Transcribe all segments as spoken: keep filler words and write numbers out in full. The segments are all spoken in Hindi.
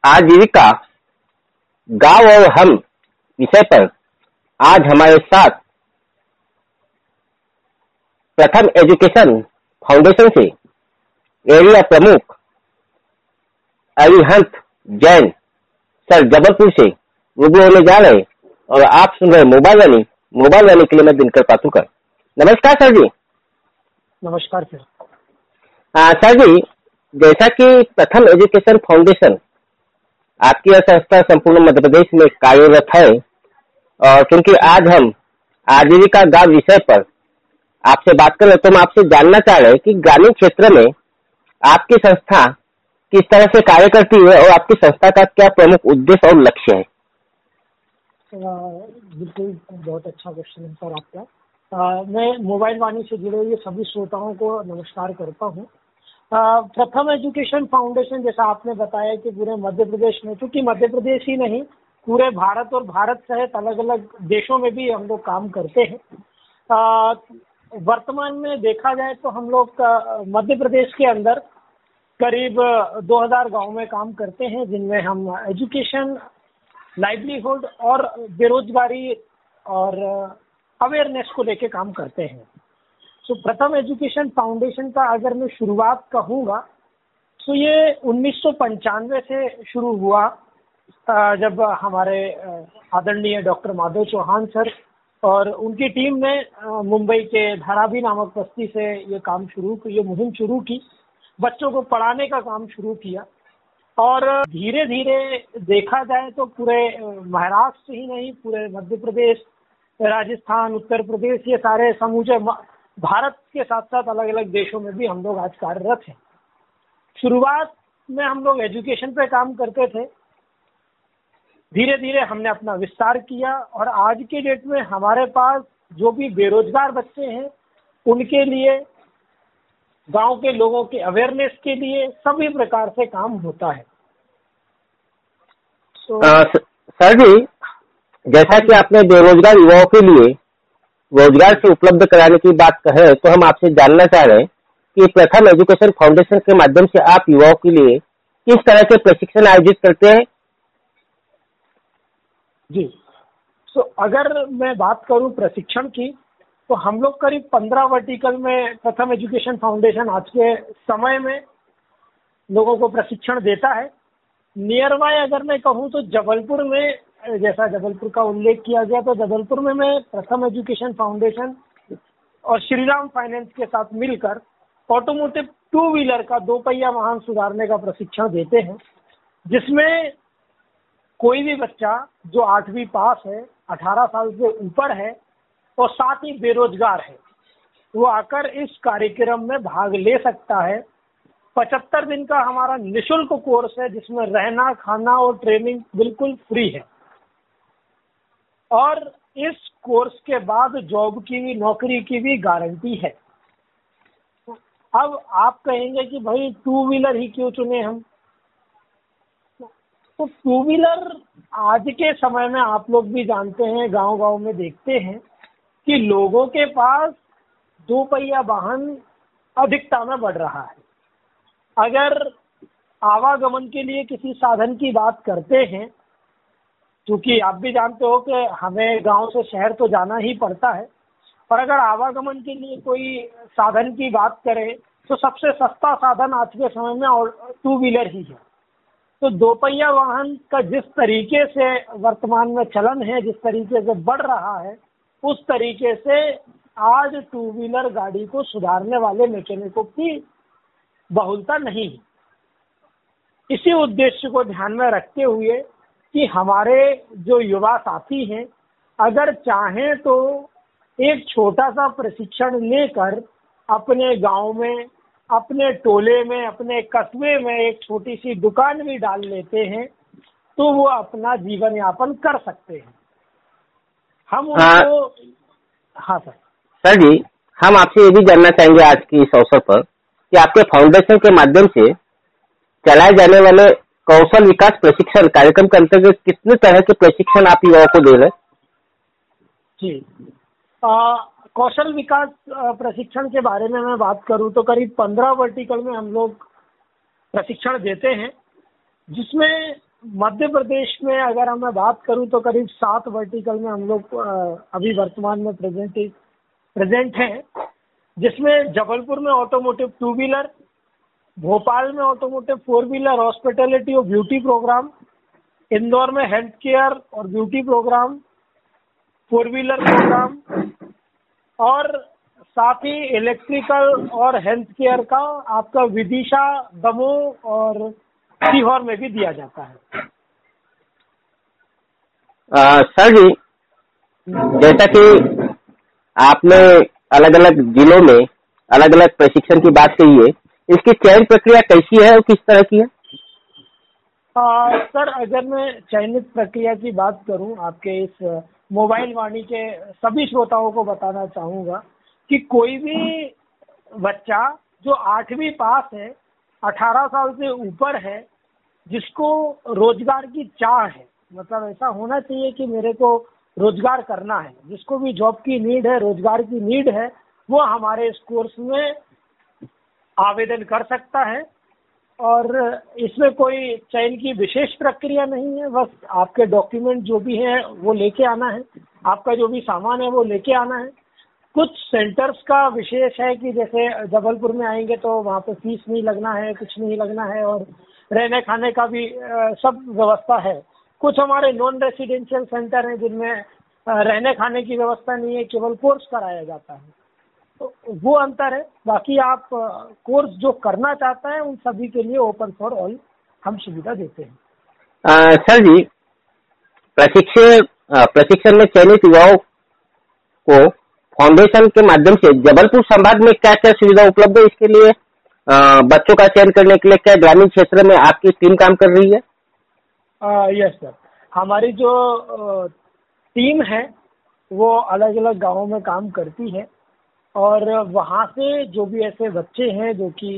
आजीविका गांव और हम विषय पर आज हमारे साथ प्रथम एजुकेशन फाउंडेशन से एरिया प्रमुख अरिहंत जैन सर जबलपुर से रूबरू होने जा रहे और आप सुन रहे मोबाइल वाली मोबाइल वाली के लिए मैं दिनकर पातुकर। नमस्कार सर जी। नमस्कार सर। हाँ सर जी, जैसा कि प्रथम एजुकेशन फाउंडेशन आपकी यह संस्था संपूर्ण मध्य प्रदेश में कार्यरत है और क्योंकि आज हम आजीविका गांव विषय पर आपसे बात कर रहे तो हम आपसे जानना चाह रहे हैं कि ग्रामीण क्षेत्र में आपकी संस्था किस तरह से कार्य करती है और आपकी संस्था का क्या प्रमुख उद्देश्य और लक्ष्य है। बिल्कुल, बहुत अच्छा क्वेश्चन है सर आपका। आ, मैं मोबाइल वाणी से जुड़े हुए सभी श्रोताओं को नमस्कार करता हूँ। प्रथम एजुकेशन फाउंडेशन, जैसा आपने बताया कि पूरे मध्य प्रदेश में, क्योंकि मध्य प्रदेश ही नहीं पूरे भारत और भारत सहित अलग अलग देशों में भी हम लोग काम करते हैं। वर्तमान में देखा जाए तो हम लोग मध्य प्रदेश के अंदर करीब दो हज़ार गाँव में काम करते हैं, जिनमें हम एजुकेशन, लाइवलीहुड और बेरोजगारी और अवेयरनेस को लेके काम करते हैं। तो प्रथम एजुकेशन फाउंडेशन का अगर मैं शुरुआत कहूँगा तो ये उन्नीस सौ पंचानवे से शुरू हुआ, जब हमारे आदरणीय डॉक्टर माधव चौहान सर और उनकी टीम ने मुंबई के धारावी नामक बस्ती से ये काम शुरू ये मुहिम शुरू की, बच्चों को पढ़ाने का काम शुरू किया। और धीरे धीरे देखा जाए तो पूरे महाराष्ट्र ही नहीं, पूरे मध्य प्रदेश, राजस्थान, उत्तर प्रदेश, ये सारे समूचे भारत के साथ साथ अलग अलग देशों में भी हम लोग आज कार्यरत हैं। शुरुआत में हम लोग एजुकेशन पे काम करते थे, धीरे धीरे हमने अपना विस्तार किया और आज के डेट में हमारे पास जो भी बेरोजगार बच्चे हैं उनके लिए, गांव के लोगों के अवेयरनेस के लिए सभी प्रकार से काम होता है। तो सर जी, जैसा कि आपने बेरोजगार युवाओं के लिए रोजगार से उपलब्ध कराने की बात कहे तो हम आपसे जानना चाह रहे हैं कि प्रथम एजुकेशन फाउंडेशन के माध्यम से आप युवाओं के लिए किस तरह के प्रशिक्षण आयोजित करते हैं। जी, तो अगर मैं बात करूं प्रशिक्षण की तो हम लोग करीब पंद्रह वर्टिकल में प्रथम एजुकेशन फाउंडेशन आज के समय में लोगों को प्रशिक्षण देता है। नियर बाय अगर मैं कहूँ तो जबलपुर में, जैसा जबलपुर का उल्लेख किया गया, तो जबलपुर में मैं प्रथम एजुकेशन फाउंडेशन और श्रीराम फाइनेंस के साथ मिलकर ऑटोमोटिव टू व्हीलर का दो पहिया वाहन सुधारने का प्रशिक्षण देते हैं, जिसमें कोई भी बच्चा जो आठवीं पास है, अठारह साल से ऊपर है और साथ ही बेरोजगार है, वो आकर इस कार्यक्रम में भाग ले सकता है। पचहत्तर दिन का हमारा निःशुल्क कोर्स है, जिसमें रहना, खाना और ट्रेनिंग बिल्कुल फ्री है और इस कोर्स के बाद जॉब की भी, नौकरी की भी गारंटी है। अब आप कहेंगे कि भाई टू व्हीलर ही क्यों चुने हम, तो टू व्हीलर आज के समय में आप लोग भी जानते हैं, गांव गांव में देखते हैं कि लोगों के पास दो पहिया वाहन अधिकता में बढ़ रहा है। अगर आवागमन के लिए किसी साधन की बात करते हैं, क्योंकि आप भी जानते हो कि हमें गांव से शहर तो जाना ही पड़ता है, और अगर आवागमन के लिए कोई साधन की बात करें तो सबसे सस्ता साधन आज के समय में टू व्हीलर ही है। तो दो पहिया वाहन का जिस तरीके से वर्तमान में चलन है, जिस तरीके से बढ़ रहा है, उस तरीके से आज टू व्हीलर गाड़ी को सुधारने वाले मैकेनिकों की बहुलता नहीं है। इसी उद्देश्य को ध्यान में रखते हुए कि हमारे जो युवा साथी हैं, अगर चाहें तो एक छोटा सा प्रशिक्षण लेकर अपने गांव में, अपने टोले में, अपने कस्बे में एक छोटी सी दुकान भी डाल लेते हैं तो वो अपना जीवन यापन कर सकते हैं। हम उनको हाँ, हाँ सर। सर जी, हम आपसे ये भी जानना चाहेंगे आज की इस अवसर पर कि आपके फाउंडेशन के माध्यम से चलाए जाने वाले कौशल विकास प्रशिक्षण कार्यक्रम के अंतर्गत कितने तरह के प्रशिक्षण आप युवाओं को दे रहे हैं। जी, आ, कौशल विकास प्रशिक्षण के बारे में मैं बात करूं तो करीब पंद्रह वर्टिकल में हम लोग प्रशिक्षण देते हैं, जिसमें मध्य प्रदेश में अगर हम मैं बात करूं तो करीब सात वर्टिकल में हम लोग अभी वर्तमान में प्रेजेंट प्रेजेंट हैं, जिसमें जबलपुर में ऑटोमोटिव टू व्हीलर, भोपाल में ऑटोमोटिव फोर व्हीलर, हॉस्पिटैलिटी और ब्यूटी प्रोग्राम, इंदौर में हेल्थ केयर और beauty programme, four wheeler programme, और साथ ही इलेक्ट्रिकल और हेल्थ केयर का आपका विदिशा, दमोह और सीहोर में भी दिया जाता है। आ, सर जी, जैसा कि आपने अलग अलग जिलों में अलग अलग प्रशिक्षण की बात कही है, इसकी चयन प्रक्रिया कैसी है और किस तरह की है? आ, सर, अगर मैं चयनित प्रक्रिया की बात करूं, आपके इस मोबाइल वाणी के सभी श्रोताओं को बताना चाहूंगा कि कोई भी बच्चा जो आठवीं पास है, अठारह साल से ऊपर है, जिसको रोजगार की चाह है, मतलब ऐसा होना चाहिए कि मेरे को रोजगार करना है, जिसको भी जॉब की नीड है, रोजगार की नीड है, वो हमारे इस कोर्स में आवेदन कर सकता है। और इसमें कोई चयन की विशेष प्रक्रिया नहीं है, बस आपके डॉक्यूमेंट जो भी हैं वो लेके आना है, आपका जो भी सामान है वो लेके आना है। कुछ सेंटर्स का विशेष है कि जैसे जबलपुर में आएंगे तो वहाँ पे फीस नहीं लगना है, कुछ नहीं लगना है, और रहने खाने का भी सब व्यवस्था है। कुछ हमारे नॉन रेसिडेंशियल सेंटर हैं जिनमें रहने खाने की व्यवस्था नहीं है, केवल कोर्स कराया जाता है, तो वो अंतर है। बाकी आप कोर्स जो करना चाहता है उन सभी के लिए ओपन फॉर ऑल हम सुविधा देते हैं। आ, सर जी, प्रशिक्षण प्रशिक्षण में चयनित युवाओं को फाउंडेशन के माध्यम से जबलपुर संभाग में क्या क्या सुविधा उपलब्ध है? इसके लिए आ, बच्चों का चयन करने के लिए क्या ग्रामीण क्षेत्र में आपकी टीम काम कर रही है? यस सर, हमारी जो टीम है वो अलग अलग गांवों में काम करती है, और वहाँ से जो भी ऐसे बच्चे हैं जो कि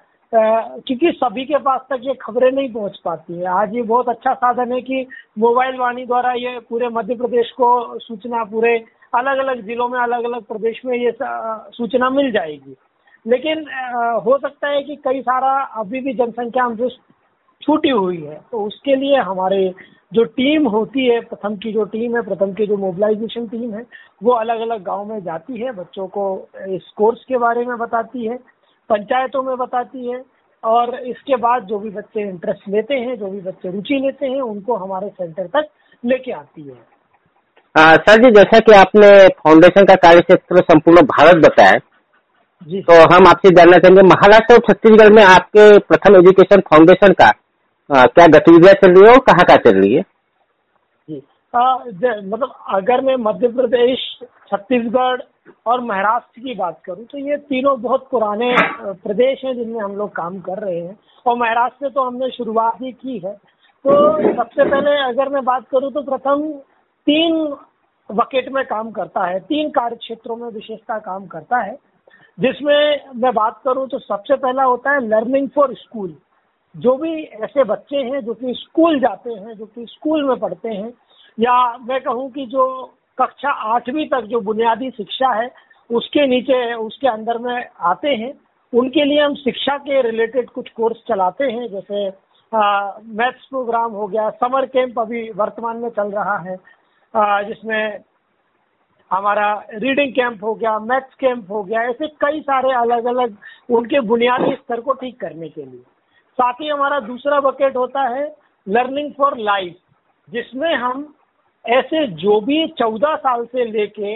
क्योंकि सभी के पास तक ये खबरें नहीं पहुँच पाती है। आज ये बहुत अच्छा साधन है कि मोबाइल वाणी द्वारा ये पूरे मध्य प्रदेश को सूचना, पूरे अलग अलग जिलों में, अलग अलग प्रदेश में ये सूचना मिल जाएगी। लेकिन हो सकता है कि कई सारा अभी भी जनसंख्या हमसे छूटी हुई है, तो उसके लिए हमारे जो टीम होती है, प्रथम की जो टीम है, प्रथम की जो मोबिलाइजेशन टीम है, वो अलग अलग गांव में जाती है, बच्चों को इस कोर्स के बारे में बताती है, पंचायतों में बताती है, और इसके बाद जो भी बच्चे इंटरेस्ट लेते हैं, जो भी बच्चे रुचि लेते हैं, उनको हमारे सेंटर तक लेके आती है। आ, सर जी, जैसा कि आपने फाउंडेशन का कार्य क्षेत्र संपूर्ण भारत बताया जी, तो हम आपसे जानना चाहेंगे महाराष्ट्र और छत्तीसगढ़ में आपके प्रथम एजुकेशन फाउंडेशन का आ, क्या गतिविधियां चल रही है और कहाँ कहाँ चल रही है? जी, आ, मतलब अगर मैं मध्य प्रदेश, छत्तीसगढ़ और महाराष्ट्र की बात करूं तो ये तीनों बहुत पुराने प्रदेश हैं जिनमें हम लोग काम कर रहे हैं, और महाराष्ट्र से तो हमने शुरुआत ही की है। तो सबसे पहले अगर मैं बात करूं तो प्रथम तीन बकेट में काम करता है, तीन कार्य क्षेत्रों में विशेषता काम करता है, जिसमें मैं बात करूं तो सबसे पहला होता है लर्निंग फॉर स्कूल। जो भी ऐसे बच्चे हैं जो कि स्कूल जाते हैं, जो कि स्कूल में पढ़ते हैं, या मैं कहूं कि जो कक्षा आठवीं तक जो बुनियादी शिक्षा है उसके नीचे, उसके अंदर में आते हैं, उनके लिए हम शिक्षा के रिलेटेड कुछ कोर्स चलाते हैं। जैसे मैथ्स प्रोग्राम हो गया, समर कैंप अभी वर्तमान में चल रहा है, आ, जिसमें हमारा रीडिंग कैंप हो गया, मैथ्स कैंप हो गया, ऐसे कई सारे अलग अलग उनके बुनियादी स्तर को ठीक करने के लिए। साथ ही हमारा दूसरा बकेट होता है लर्निंग फॉर लाइफ, जिसमें हम ऐसे जो भी चौदह साल से लेके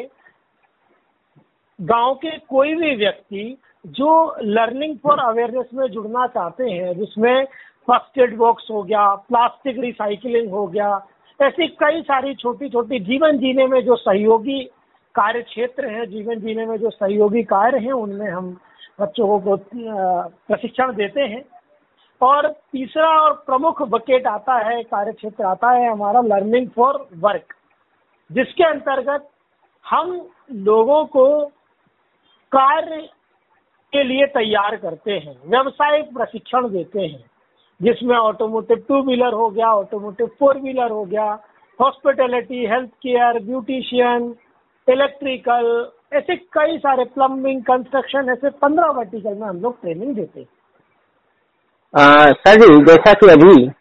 गांव के कोई भी व्यक्ति जो लर्निंग फॉर अवेयरनेस में जुड़ना चाहते हैं, जिसमें फर्स्ट एड बॉक्स हो गया, प्लास्टिक रिसाइकलिंग हो गया, ऐसी कई सारी छोटी छोटी जीवन जीने में जो सहयोगी कार्य क्षेत्र हैं, जीवन जीने में जो सहयोगी कार्य हैं, उनमें हम बच्चों को प्रशिक्षण देते हैं। और तीसरा और प्रमुख बकेट आता है, कार्य क्षेत्र आता है हमारा लर्निंग फॉर वर्क, जिसके अंतर्गत हम लोगों को कार्य के लिए तैयार करते हैं, व्यवसायिक प्रशिक्षण देते हैं, जिसमें ऑटोमोटिव टू व्हीलर हो गया, ऑटोमोटिव फोर व्हीलर हो गया, hospitality, health care, beautician, electrical, ऐसे कई सारे, प्लम्बिंग, कंस्ट्रक्शन, ऐसे पंद्रह वर्टिकल में हम लोग ट्रेनिंग देते हैं। सर जी, जैसा कि अभी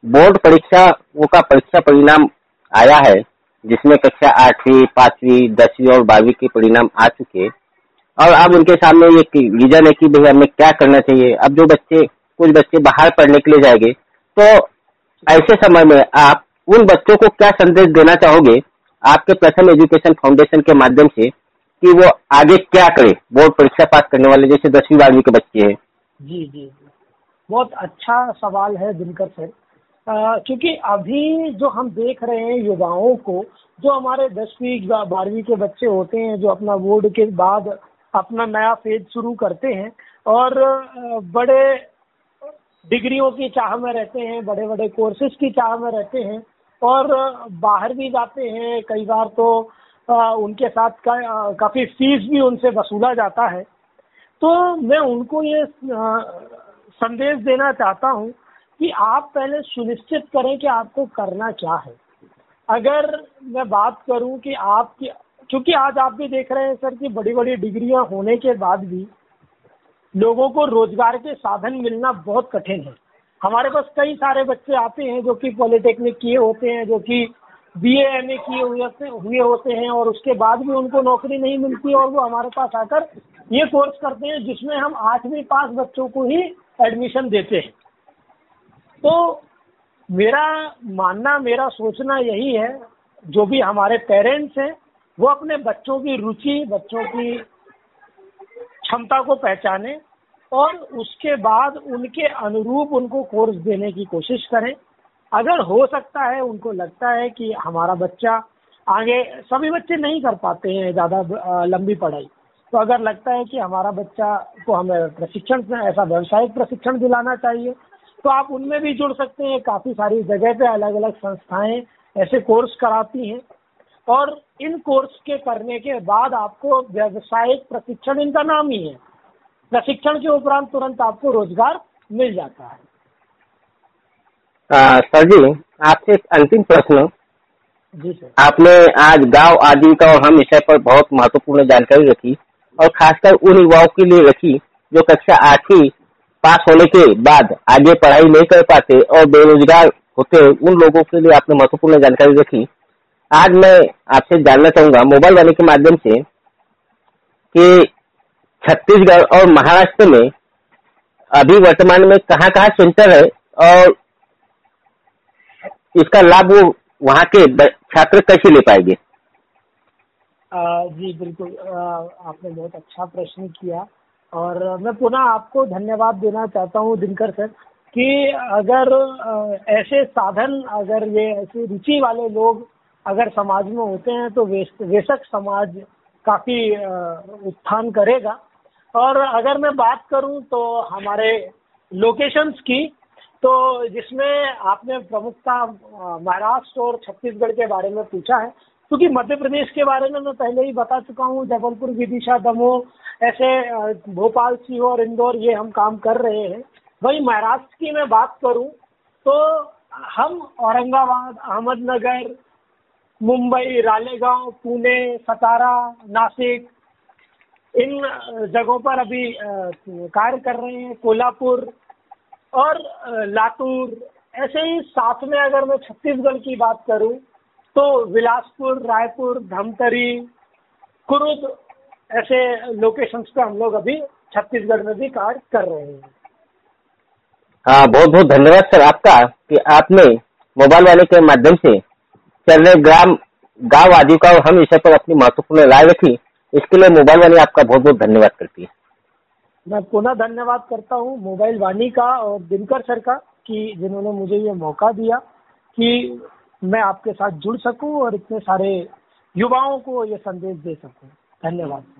बोर्ड परीक्षा वो का परीक्षा परिणाम आया है, जिसमें कक्षा आठवीं, पांचवी, दसवीं और बारहवीं के परिणाम आ चुके हैं और अब उनके सामने ये विजन है कि भाई हमें क्या करना चाहिए। अब जो बच्चे कुछ बच्चे बाहर पढ़ने के लिए जाएंगे, तो ऐसे समय में आप उन बच्चों को क्या संदेश देना चाहोगे आपके प्रथम एजुकेशन फाउंडेशन के माध्यम से कि वो आगे क्या करे बोर्ड परीक्षा पास करने वाले जैसे दसवीं बारहवीं के बच्चे हैं? जी जी जी, बहुत अच्छा सवाल है दिनकर सर। क्योंकि अभी जो हम देख रहे हैं युवाओं को, जो हमारे दसवीं बारहवीं के बच्चे होते हैं, जो अपना बोर्ड के बाद अपना नया फेज शुरू करते हैं और बड़े डिग्रियों की चाह में रहते हैं, बड़े बड़े कोर्सेज की चाह में रहते हैं और बाहर भी जाते हैं। कई बार तो आ, उनके साथ का, काफ़ी फीस भी उनसे वसूला जाता है। तो मैं उनको ये आ, संदेश देना चाहता हूँ कि आप पहले सुनिश्चित करें कि आपको करना क्या है। अगर मैं बात करूं कि आपकी, क्योंकि आज आप भी देख रहे हैं सर कि बड़ी बड़ी डिग्रियां होने के बाद भी लोगों को रोजगार के साधन मिलना बहुत कठिन है। हमारे पास कई सारे बच्चे आते हैं जो कि पॉलिटेक्निक किए होते हैं, जो कि बी ए एम ए किए हुए हुए होते हैं और उसके बाद भी उनको नौकरी नहीं मिलती और वो हमारे पास आकर ये कोर्स करते हैं जिसमें हम आठवीं पास बच्चों को ही एडमिशन देते हैं। तो मेरा मानना, मेरा सोचना यही है, जो भी हमारे पेरेंट्स हैं वो अपने बच्चों की रुचि, बच्चों की क्षमता को पहचाने और उसके बाद उनके अनुरूप उनको कोर्स देने की कोशिश करें। अगर हो सकता है, उनको लगता है कि हमारा बच्चा आगे, सभी बच्चे नहीं कर पाते हैं ज़्यादा लंबी पढ़ाई, तो अगर लगता है कि हमारा बच्चा को हमें प्रशिक्षण, ऐसा व्यावसायिक प्रशिक्षण दिलाना चाहिए, तो आप उनमें भी जुड़ सकते हैं। काफ़ी सारी जगह पे अलग अलग संस्थाएं ऐसे कोर्स कराती हैं और इन कोर्स के करने के बाद आपको व्यावसायिक प्रशिक्षण, इनका नाम ही है, प्रशिक्षण के उपरांत तुरंत आपको रोजगार मिल जाता है। आ, सर जी, आपसे एक अंतिम प्रश्न। जी सर। आपने आज गांव आजीविका और हम विषय पर बहुत महत्वपूर्ण जानकारी रखी और खासकर उन युवाओं के लिए रखी जो कक्षा आठवीं पास होने के बाद आगे पढ़ाई नहीं कर पाते और बेरोजगार होते, उन लोगों के लिए आपने महत्वपूर्ण जानकारी रखी। आज मैं आपसे जानना चाहूंगा मोबाइल वाणी के माध्यम से कि छत्तीसगढ़ और महाराष्ट्र में अभी वर्तमान में कहाँ कहाँ सेंटर है और इसका लाभ वो वहाँ के छात्र कैसे ले पाएंगे? जी बिल्कुल, आपने बहुत अच्छा प्रश्न किया और मैं पुनः आपको धन्यवाद देना चाहता हूँ दिनकर सर कि अगर ऐसे साधन, अगर ये ऐसी रुचि वाले लोग अगर समाज में होते हैं तो बेशक समाज काफ़ी उत्थान करेगा। और अगर मैं बात करूं तो हमारे लोकेशंस की, तो जिसमें आपने प्रमुखता महाराष्ट्र और छत्तीसगढ़ के बारे में पूछा है, क्योंकि मध्य प्रदेश के बारे में मैं पहले ही बता चुका हूं, जबलपुर, विदिशा, दमोह, ऐसे भोपाल, सीहोर, इंदौर, ये हम काम कर रहे हैं। वहीं महाराष्ट्र की मैं बात करूं तो हम औरंगाबाद, अहमदनगर, मुंबई, रालेगांव, पुणे, सतारा, नासिक, इन जगहों पर अभी कार्य कर रहे हैं, कोल्हापुर और लातूर। ऐसे ही साथ में अगर मैं छत्तीसगढ़ की बात करूं तो बिलासपुर, रायपुर, धमतरी, कुरुद, ऐसे लोकेशंस पे हम लोग अभी छत्तीसगढ़ में भी कार्य कर रहे हैं। हाँ, बहुत बहुत धन्यवाद सर आपका कि आपने मोबाइल वाले के माध्यम से चल रहे ग्राम गांव आजीविका और हम विषय पर अपनी महत्वपूर्ण राय रखी। इसके लिए मोबाइल वाणी आपका बहुत बहुत धन्यवाद करती है। मैं पुनः धन्यवाद करता हूँ मोबाइल वाणी का और दिनकर सर का कि जिन्होंने मुझे ये मौका दिया कि मैं आपके साथ जुड़ सकूं और इतने सारे युवाओं को ये संदेश दे सकूं। धन्यवाद।